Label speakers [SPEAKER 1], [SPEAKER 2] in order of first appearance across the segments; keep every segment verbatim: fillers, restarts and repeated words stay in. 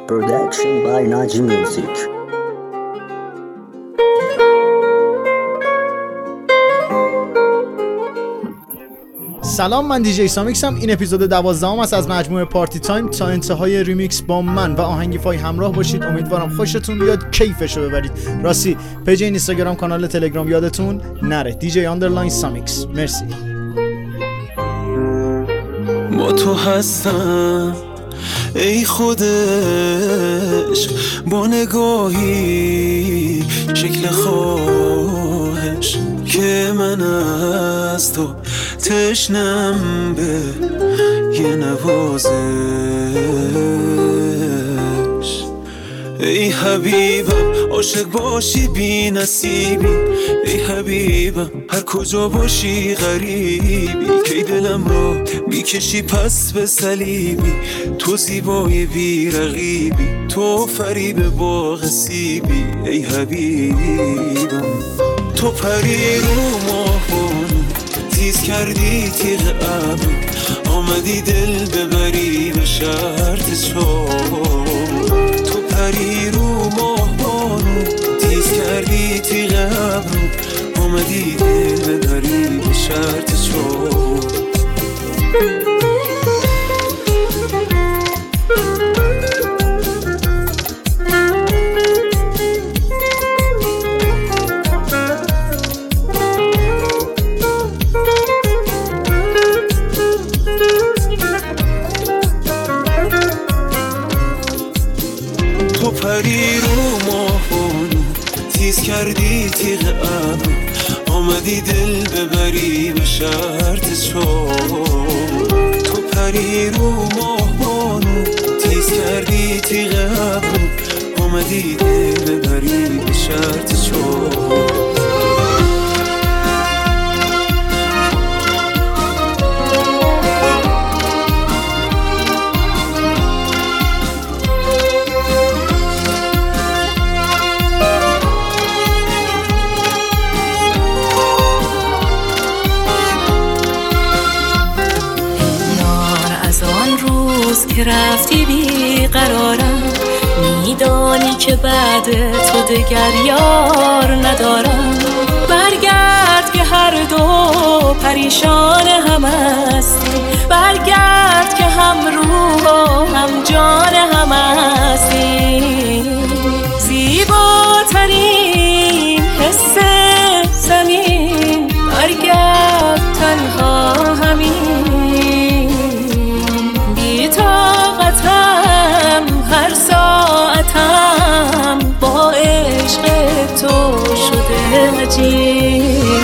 [SPEAKER 1] Production by Naji Music.
[SPEAKER 2] سلام، من دیجی سامیکس هم. این اپیزود دوازدهم است از مجموعه پارتی تایم. تا انتهای ریمیکس با من و آهنگی فای همراه باشید. امیدوارم خوشتون بیاد، کیفشو ببرید. راستی پیج اینستاگرام، کانال تلگرام یادتون نره، دیجی آندرلاین سامیکس. مرسی.
[SPEAKER 3] با تو هستم ای خودش، با نگاهی شکل خواهش که من از تو تشنم به یه نوازش. ای حبیبم عاشق باشی بی نصیبی، ای حبیبم هر کجا باشی غریبی، کی دلم رو میکشی پس به صلیبی. تو زیبای بی رقیبی، تو فریب باغ سیبی. ای حبیبم تو پری رو ماهون، تیز کردی تیغ ابر، آمدی دل ببری به شرط چار. تو پری رو ماهون، تیز کردی تیغ ابر، آمدی دل ببری به شرط چار. تو پری رو ماهون، تیز کردی تیغ ابر، آمدی دل ببری به شرط چار. تو پری رو ماهون، تیز کردی تیغ ابر، آمدی دل ببری به شرط چار.
[SPEAKER 4] که رفتی بی قرارم، میدانی که بعد تو دگر یار ندارم. برگرد که هر دو پریشان هم هستیم، برگرد که هم روح و هم جان هم هستیم. زیباترین حس زمین، برگرد تنها همین. طاقتم هر ساعتم با عشق تو شده عجیب.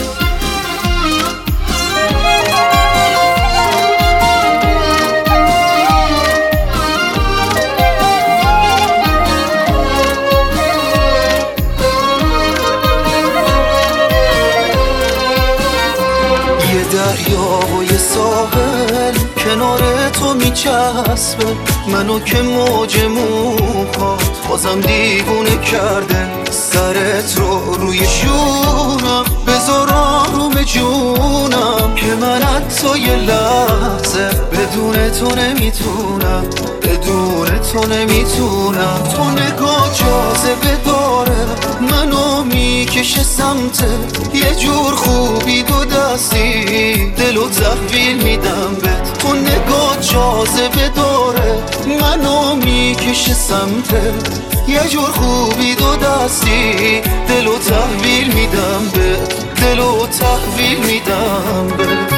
[SPEAKER 3] یه دریا و یه ساحل کنار تو میچسبه منو که موج موهات بازم دیوونه کرده. سرت رو روی شونم بذار آروم جونم، که من حتی یه لحظه بدون تو نمیتونم، بدون تو نمیتونم. تو نگاه جاذبه داره منو میکشه سمت یه جور خوبی دو دستی، دلو تحویل میدم بهت. تو نگاه جاذبه داره منو میکشه سمت یه جور خوبی دو دستی، دلو تحویل میدم بهت، دلو تحویل میدم بهت.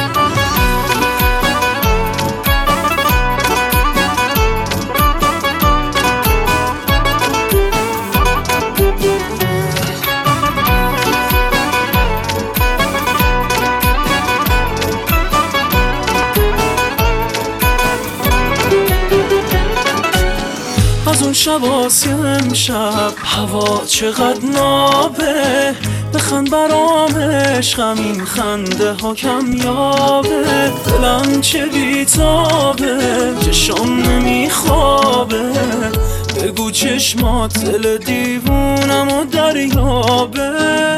[SPEAKER 3] از اون شب آسی امشب هوا چقدر نابه، بخند برام عشقم این خنده ها کمیابه. دلم چه بیتابه چشم نمیخوابه، بگو چشمات دل دیوونم و دریابه.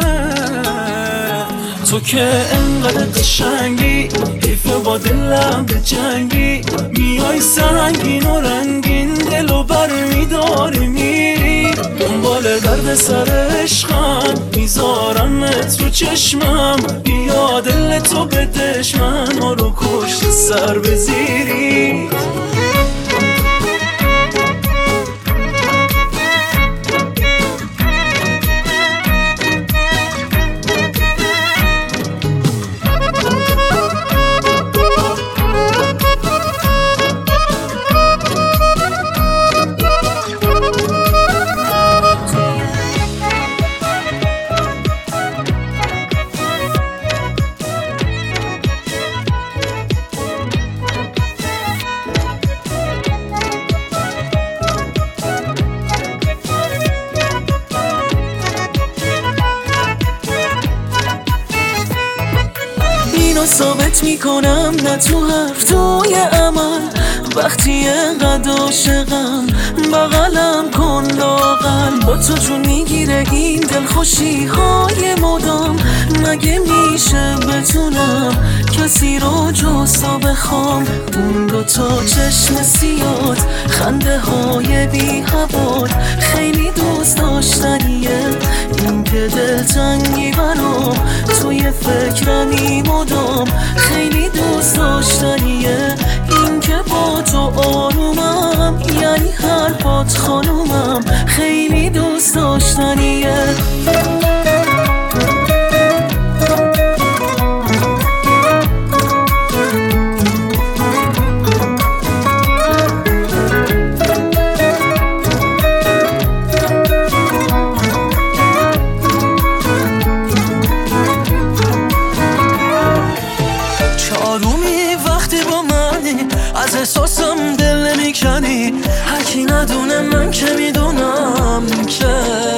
[SPEAKER 3] تو که انقدر قشنگی، حیف با دلم به جنگی، میای سنگین و رنگین دلو بر می درد سر عشقم میذارمت رو چشمم، بیا دل تو به دشمن ها رو کشت سر بزیری. ثابت میکنم نه تو حرف توی عمل، وقتی انقدر عاشقم بغلم کن لاغل. با تو جون میگیره این دلخوشی های مدام، مگه میشه بتونم کسی رو جستا بخوام؟ اون دو تا چشم سیاد خنده های بی حواد خیلی دوست داشتنیه، این که دلتنگی برام توی فکرمی مدام خیلی دوست داشتنیه، این که با تو آرومم یعنی حرفات خانومم خیلی دوست داشتنیه. احساسم دل نمیکنی، هرکی ندونه من که میدونم که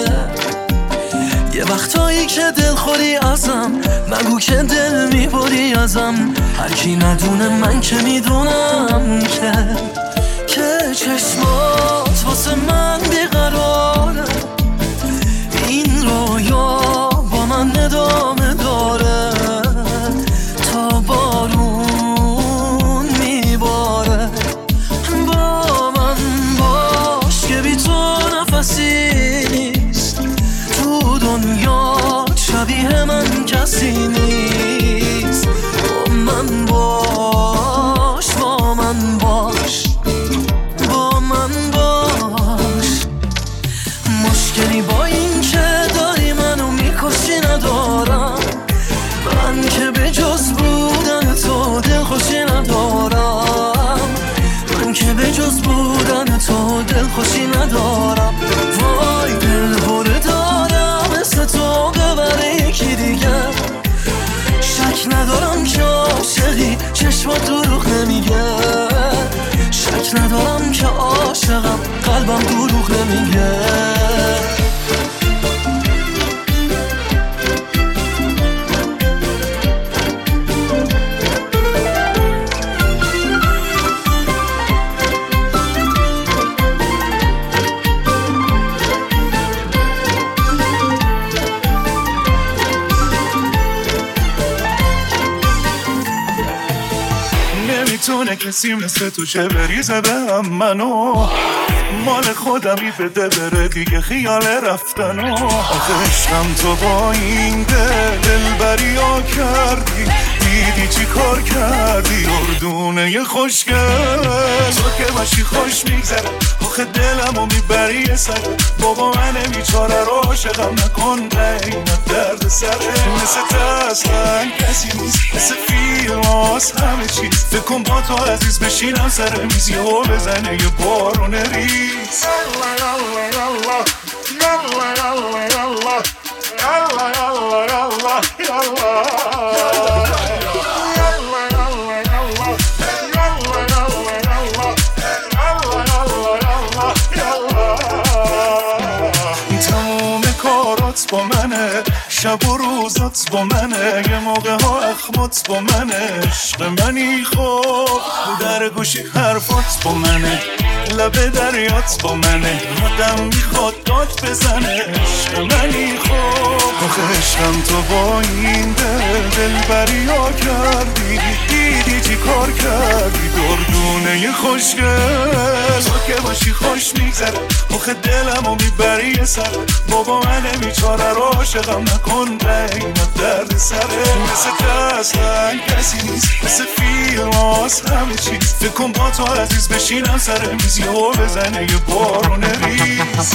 [SPEAKER 3] یه وقتایی که دل خوری ازم مگو که دل میبری ازم، هرکی ندونه من که میدونم که که چشمات واسه من بیقراره، این رویا با من ادامه داره تا بارون نیست تو دنیا شبیه من کسی نیست. با من باش با من باش با من باش، مشکلی با این که داری منو میکشی ندارم، من که به جز بودن تو دلخوشی ندارم، من که به جز بودن تو دلخوشی ندارم. وای دل بره دارم مثل تو ببره یکی دیگه، شک ندارم که عاشقی چشمات دروغ نمیگه، شک ندارم که عاشقم قلبم دروغ نمیگه.
[SPEAKER 5] نمیتونه کسی مثل تو چه بریزه به هم منو، مال خودمی بده بره دیگه خیال رفتنو. آخه عشقم تو با این دل دلبریا کردی، دیدی چی کار کردی اردونه خوشگل تو که باشی خوش میگذره، آخه دلمو میبری یه سر بابا من بیچاره رو عاشقم نکن قیمت درد سره، مثل تسلن کسی نیست مثل فیلماس همه چیز، فکر کن با تو عزیز بشینم سر میزی و بزنه یه بارون ریز. تمام کارات با منه، شب و روزات با منه، یه موقع ها اخمات با منه، عشق منی خوب در گوشی حرفات با منه، لب دریات با منه، آدم میخواد داد بزنه، عشق منی خوب. آخه عشقم تو با این دل دلبریا کردی، دیدی چی کار کردی دردونه خوشگل تو که باشی خوش میگذره، آخه دلم و میبری سر بابا من بیچاره رو عاشقم نکن قیمت درد سره مثل دستن کسی نیست مثل فیلم هاست همه چیز فکر کن با تو عزیز بشینم سر میزی و بزنه یه بارون ریز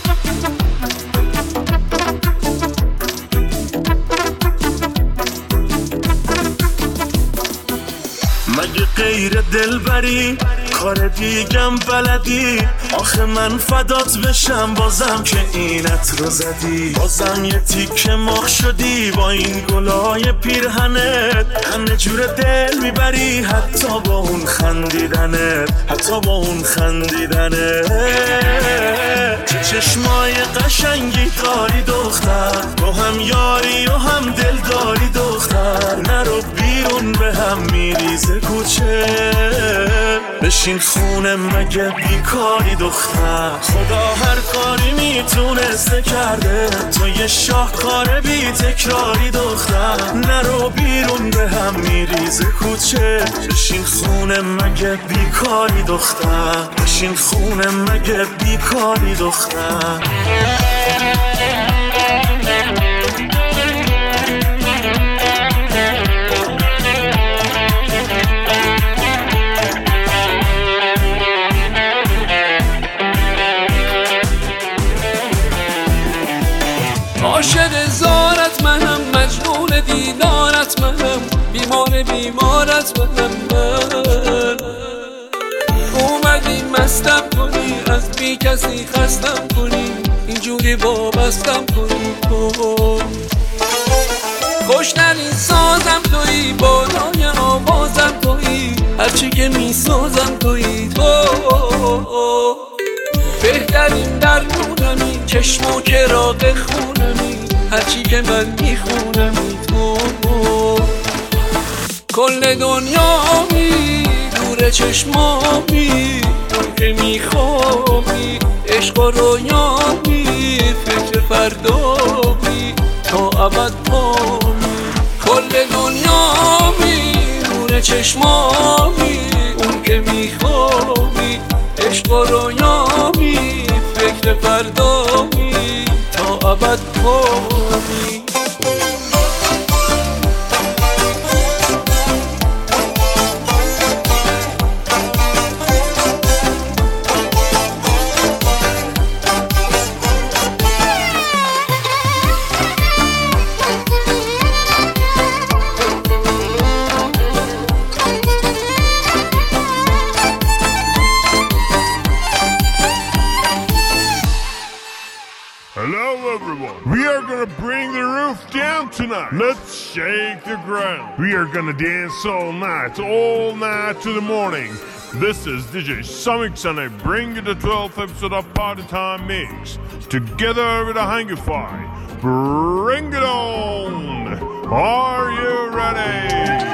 [SPEAKER 5] مگه غیر دلبری کار دیگم بلدی آخه من فدات بشم بازم که اینت رو زدی بازم یه تیکه مخ شدی با این گلای پیرهنت همه جور دل میبری حتی با اون خندیدنت حتی با اون خندیدنت چه چشمای قشنگی داری دختر با هم یاری و هم دل داری دختر نرو بیرون به هم میریزه کوچه بشین خونه مگه بیکاری دختر خدا هر کاری میتونسته کرده تو یه شاهکار بی تکراری دختر نرو بیرون به هم میریزه کوچه بشین خونه مگه بیکاری دختر بشین خونه مگه بیکاری دختر
[SPEAKER 6] عاشق زارت منم مجنون دیدارت منم بیمار بیمارت منم من اومدی مستم کنی از بی کسی خستم کنی اینجوری وابستم کنی خوشترین سازم تویی بالای آوازم تویی هرچی که میسازم تویی تو بهترین درمونمی چشم و چراغ خونمی هرچی که من میخونمی تو کل دنیامی دور چشمامی تو که میخوابی عشق و رویامی فکر فردامی تا ابد پامی کل دنیامی دور چشمامی اون که میخوابی عشق و رویامی فکر فردامی تا ابد پامی
[SPEAKER 7] Hello everyone, we are gonna bring the roof down tonight. Let's shake the ground. We are gonna dance all night, all night to the morning. This is D J Samix and I bring you the twelfth episode of Party Time Mix. Together with a Hangify. Bring it on! Are you ready?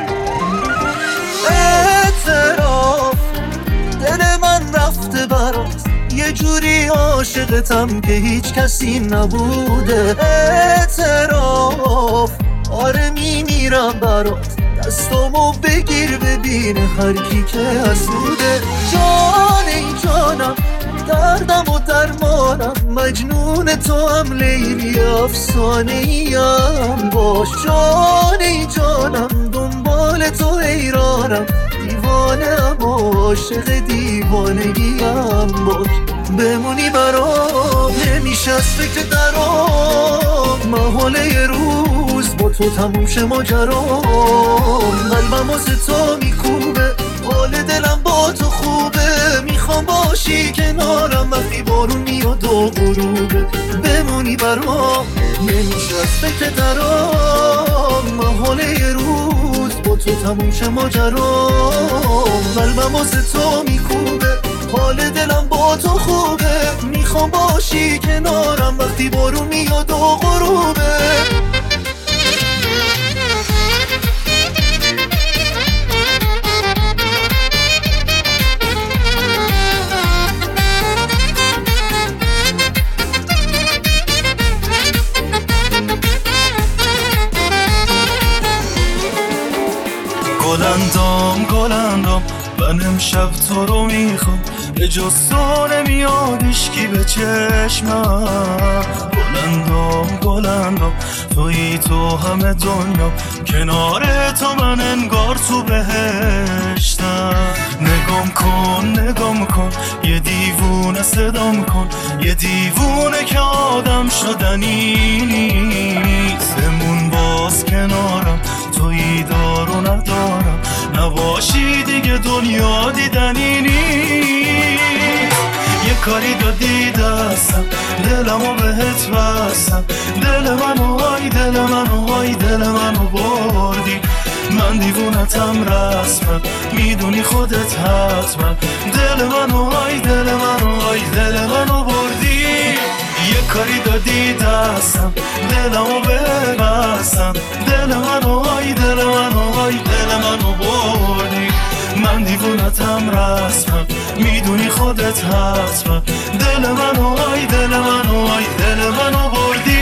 [SPEAKER 8] اعتراف دل من رفته برات یه جوری عاشقتم که هیچ کسی نبوده اعتراف آره میمیرم برات دستامو بگیر ببین هر کی که حسوده جان ای جانم دردم و درمانم مجنون تو هم لیلی افسانه ایم باش جان ای جانم دنبال تو حیرانم دیوانه ام عاشق دیوانگیم باش بمونی برام نمیشه از فکر درام محاله یه روز با تو تموم شه ماجرام قلبم واسه تو میکوبه حال دلم با تو خوبه میخوام باشی کنارم وقتی بارون میاد و غروبه بمونی برام نمیشه از فکر درام محاله یه روز با تو تموم شه ماجرام قلبم واسه تو میکوبه حال دلم با تو خوبه میخوام باشی کنارم وقتی بارون میاد و غروبه
[SPEAKER 5] گلندام گلندام من امشب تو رو میخوام
[SPEAKER 8] به جز تو نمیادش کی به چشمم. بلندم بلندم توی تو همه دنیا، کنار تو من انگار تو بهشتم. نگام کن نگام کن یه دیوونه صدام کن، یه دیوونه که آدم شدنی نیست. بمون باز کنارم توی دار و ندارم، نباشی دیگه دنیا دیدنی نیست. یه کاری دادی دستم دلمو بهت بستم، دل منو های دل منو های دل منو بردی. من دیوونتم رسمم میدونی خودت حتما، دل منو های دل منو های دل منو بردی. یه کاری دادی دستم دلمو ببستم، دل منو های دل منو های دل منو بردی. من دیوونتم رسمم میدونی خودت حتما، دل منو های دل منو های دل منو بردی.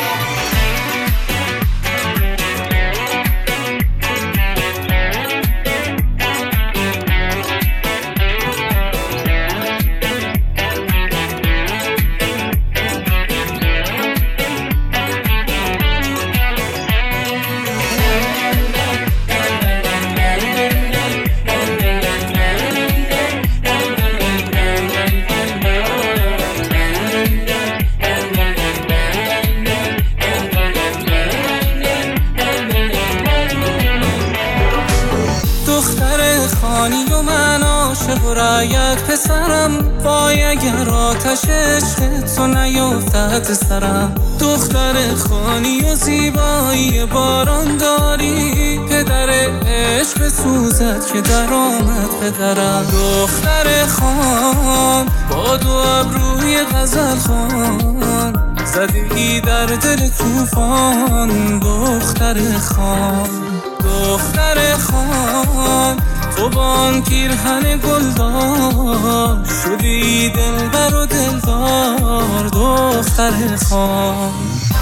[SPEAKER 6] پسرم وای اگر آتش عشق تو نیفتد سرم. دختر خانی و زیبایی باران داری، پدر عشق سوزد که در آمد پدرم. دختر خان با دو ابروی غزل خان، زدی در دل توفان. دختر خان دختر خان تو بان پیرهن گلدار، شدی دلبر و دلدار. دختر خان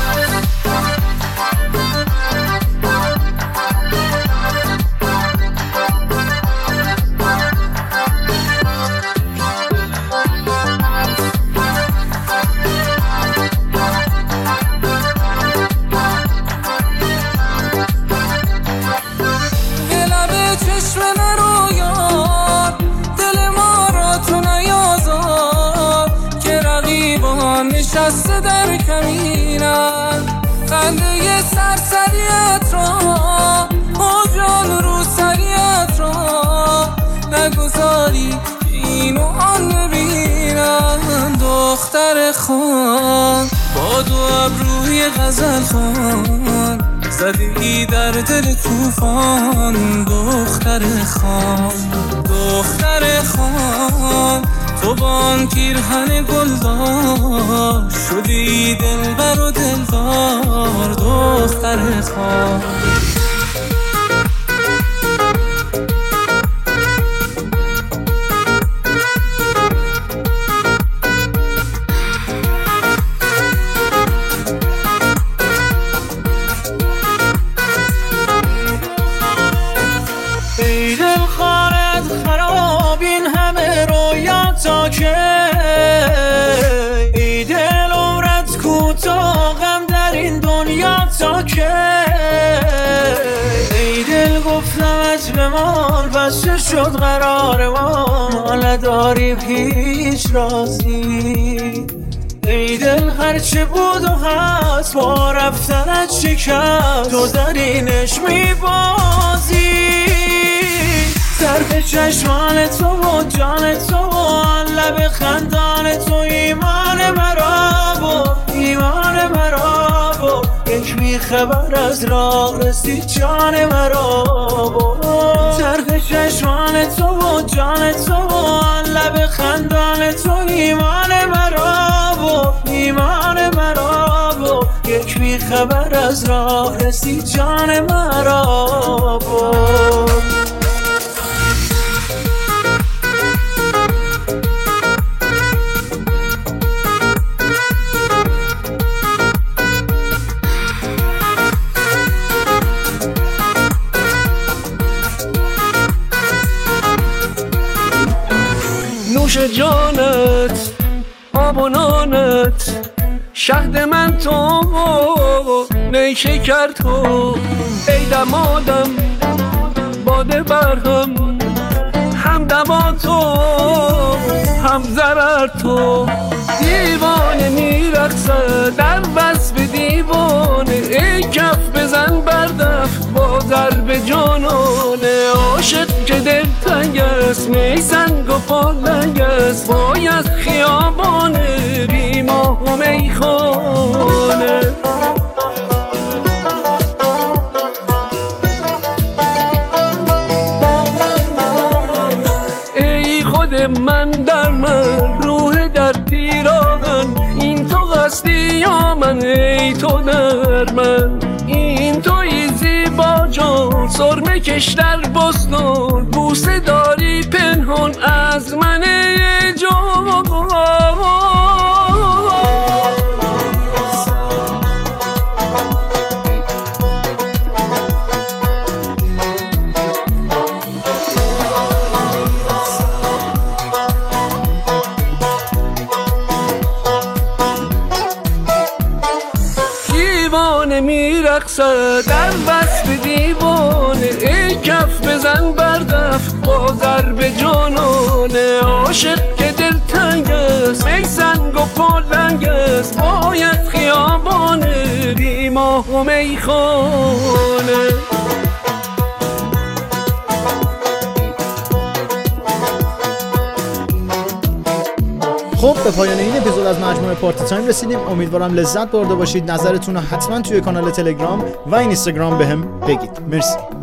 [SPEAKER 6] نشسته در کمینم، خنده سرسریت را و جان رو سریت را نگذاری این و آن ببینم. دختر خان با دو ابروی غزل خان، زدی در دل توفان. دختر خان دختر خان تو بان پیرهن گلدار، شدی دلبر و دلدار. دختر خان
[SPEAKER 8] ای دل خانت خراب این همه رویا تا که، ای دل عمرت کوتاه غم در این دنیا تا که. ای دل گفتمت بمان بسته شد قرار ما، ما نداریم هیچ رازی. ای دل هرچه بود و هست با رفتنت شکست، تو در اینش میبازی. طرف چشمان تو و جان تو و آن لب خندان تو، ایمان مرا بود ایمان مرا بود. یک بیخبر از راه رسید جان مرا بود. طرف چشمان تو و جان تو و آن لب خندان تو، ایمان مرا بود ایمان مرا بود. یک بیخبر از راه رسید جان مرا بود.
[SPEAKER 6] نوش جان جوانانت، شهد من تو نی شکر تو، ای دمادم باده برهم، هم دوا تو هم ضرر تو. دیوانه میرقصه در وصف دیوانه، ای کف بزن بردف با ضرب جانانه. عاشق که دل تنگ است می سنگ و پالنگ است، باید خیابانه بی ماه و میخانه. ای خود من در من، روح در پیراهن، این تو قصدی یا من؟ ای تو در من، این توی زیبا جان، سرمه کش در بستان، بوسه داری پنهان از من ای جان. دیوانه میرقصه در وصف دیوانه، ای کف بزن بردف با ضرب جانانه. عاشق که دل تنگ است می سنگ و پالنگ است، باید خیابانه بی ماه و میخانه.
[SPEAKER 2] خب به پایان این اپیزود از مجموعه پارتی تایم رسیدیم. امیدوارم لذت برده باشید. نظرتون رو حتما توی کانال تلگرام و اینستاگرام بهم بگید. مرسی.